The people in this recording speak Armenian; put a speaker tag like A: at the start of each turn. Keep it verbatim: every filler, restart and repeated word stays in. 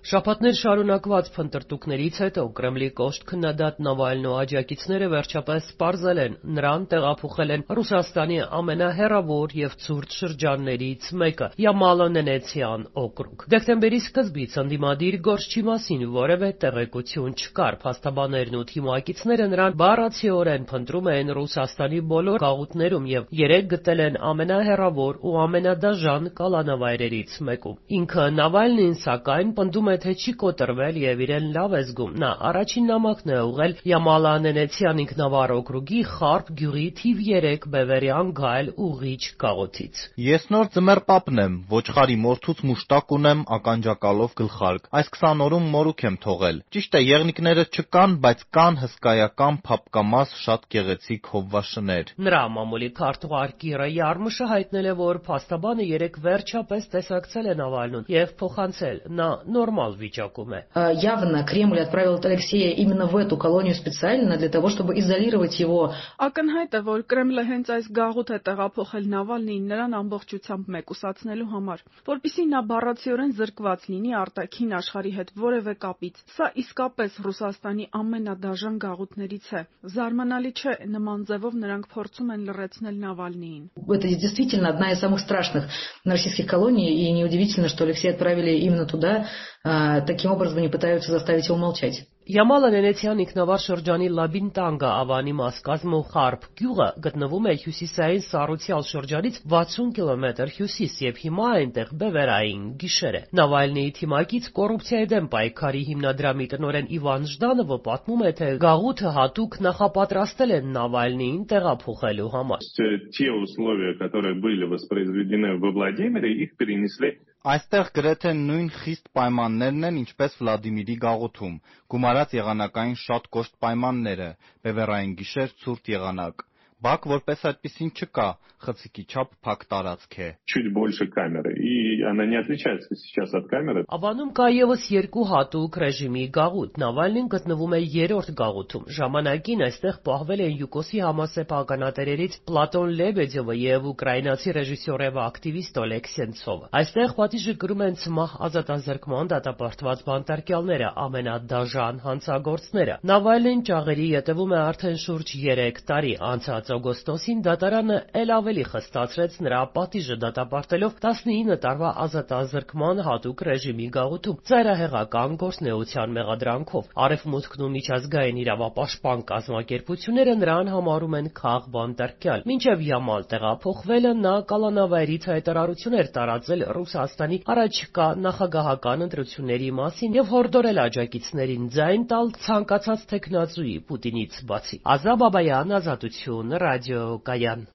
A: Շաբաթներ շարունակված փնտրտուքներից հետո Կրեմլի կոշտ քննադատ Նավալնու աջակիցները վերջապես պարզել են, նրան տեղափոխել են Ռուսաստանի ամենահեռավոր եւ ցուրտ շրջաններից մեկը՝ Յամալո-Նենեցյան օկրուգ։ Դեկտեմբերի սկզբից ընդդիմադիր գործչի մասին որևէ տեղեկություն չկար։ Փաստաբաններն ու թիմակիցները նրան բառացիորեն փնտրում են Ռուսաստանի բոլոր գաղութներում եւ երեք գտել են ամենահեռավոր ու ամենադաժան կալանավայրերից մեկում։ Ինքը Նավալնին սակայն պնդում է, թե չի կոտրվել եւ իրեն լավ է զգում։ Նա առաջին նամակն է ուղղել Յամալո-Նենեցյան ինքնավար օկրուգի Խարպ գյուղի թիվ երեք Բևերյան գայլ ուղիչ գաղութից։
B: Ես նոր ձմեռ պապն եմ, ոչխարի մորթուց մուշտակ ունեմ ականջակալով գլխարկ։ Այս քսան օրում մորուք եմ թողել։ Ճիշտ է, եղնիկները չկան, բայց կան հսկայական փափկամաս շատ գեղեցիկ հովվաշներ։
A: Նրա մամուլի քարտուղար Կիրա Յարմուշը հայտնել է, որ փաստաբանը երեկ վերջապես տեսակցել է Նավալնուն եւ փոխանցել։ Նա նորմալ վիճակում է։
C: Явно Кремль отправил Алексея именно в эту колонию специально для того, чтобы изолировать его.
D: Ակնհայտ է, որ Կրեմլը հենց այս գաղութ է տեղափոխել Նավալնիին նրան ամբողջությամբ մեկուսացնելու համար, որպեսզի նա բառացիորեն զրկված լինի արտաքին աշխարհի հետ որևէ կապից։ Սա իսկապես Ռուսաստանի ամենադաժան գաղութներից է։ Զարմանալի չէ, նման ձևով նրանք փորձում են լռեցնել Նավալնիին։
C: Это действительно одна из самых страшных российских колоний, и неудивительно, что Алексея отправили именно туда, таким образом они пытаются заставить его молчать.
A: Յամալո-Նենեցյան ինքնավար շրջանի Լաբինտանգա ավանի մաս կազմող Խարպ գյուղը գտնվում է հյուսիսային Սառուցյալ շրջանից վաթսուն կիլոմետր հյուսիս եւ հիմա այնտեղ բևերային գիշեր է։ Նավալնիի թիմակից կոռուպցիայի դեմ պայքարի հիմնադրամի տնօրեն Իվան Ժդանովը պատմում է, թե գաղութը հատուկ նախապատրաստել են Նավալնիին տեղափոխելու համար։
E: Те условия, которые были воспроизведены во Владимире, их перенесли.
B: Այստեղ գրեթե նույն խիստ պայմաններն են, ինչպես Վլադիմիրի գաղութում, գումարած եղանակային շատ կոշտ պայմանները, բևեռային գիշեր, ցուրտ եղանակ։ Բակ որպես այդպեսին չկա, խցիկի չափ փակ տարածք է։
E: Чуть больше камеры, и она не отличается сейчас от камеры.
A: Ավանում կա եւս երկու հատուկ ռեժիմի գաղութ։ Նավալնին գտնվում է երրորդ գաղութում։ Ժամանակին այստեղ պահվել են Յուկոսի համասեփականատերերից Պլատոն Լեբեդևը եւ ուկրաինացի ռեժիսոր եւ ակտիվիստ Օլեգ Սենցովը։ Այստեղ պատիժը կրում են ցմահ ազատազրկման դատապարտված բանտարկյալները, ամենադաժան հանցագործները։ Նավալնին ճաղերի ետևում է արդեն շուրջ երեք տարի։ Անցած օգոստոսին դատարանը ել ավելի խստացրեց նրա պատիժը դատապարտելով տասնինը տարվա ազատազրկման հատուկ ռեժիմի գաղութում ծայրահեղական գործնեության մեղադրանքով։ Արևմուտքն ու միջազգային իրավապաշտպան կազմակերպությունները նրան համարում են քաղ բանտարկյալ։ Մինչև Յամալ տեղափոխվելը նա կալանավայրից հայտարարություն էր տարածել Ռուսաստանի առաջիկա նախագահական ընտրությունների մասին եւ հորդորել աջակիցներին ձայն տալ ցանկացած թեկնածուի Պուտինից բացի։ Ազա Բաբայան, Ազատություն, ռադիո Կայան։